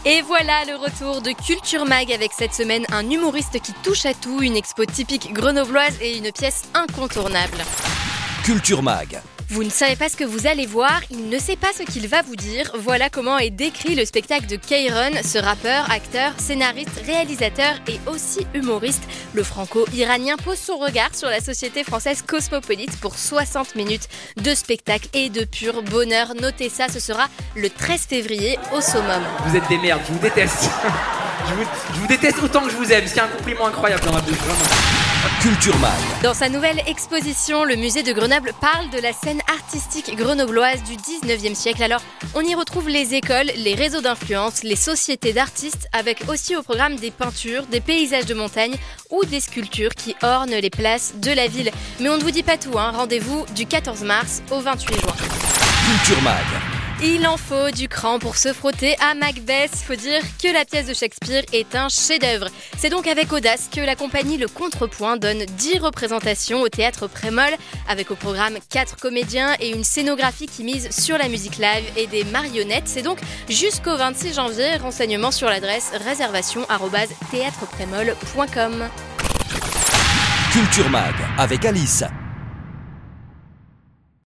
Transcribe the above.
Et voilà le retour de Culture Mag avec cette semaine un humoriste qui touche à tout, une expo typique grenobloise et une pièce incontournable. Culture Mag. Vous ne savez pas ce que vous allez voir, il ne sait pas ce qu'il va vous dire. Voilà comment est décrit le spectacle de Kairon, ce rappeur, acteur, scénariste, réalisateur et aussi humoriste. Le franco-iranien pose son regard sur la société française cosmopolite pour 60 minutes de spectacle et de pur bonheur. Notez ça, ce sera le 13 février au Summum. Vous êtes des merdes, je vous déteste. Je vous déteste autant que je vous aime, ce qui est un compliment incroyable dans ma bouche, vraiment. Culture Mag. Dans sa nouvelle exposition, le musée de Grenoble parle de la scène artistique grenobloise du 19e siècle. Alors, on y retrouve les écoles, les réseaux d'influence, les sociétés d'artistes, avec aussi au programme des peintures, des paysages de montagne ou des sculptures qui ornent les places de la ville. Mais on ne vous dit pas tout, Rendez-vous du 14 mars au 28 juin. Culture Mag. Il en faut du cran pour se frotter à Macbeth. Faut dire que la pièce de Shakespeare est un chef-d'œuvre. C'est donc avec audace que la compagnie Le Contrepoint donne 10 représentations au théâtre Prémol, avec au programme 4 comédiens et une scénographie qui mise sur la musique live et des marionnettes. C'est donc jusqu'au 26 janvier. Renseignements sur l'adresse réservation@théâtreprémol.com. Culture Mag avec Alice.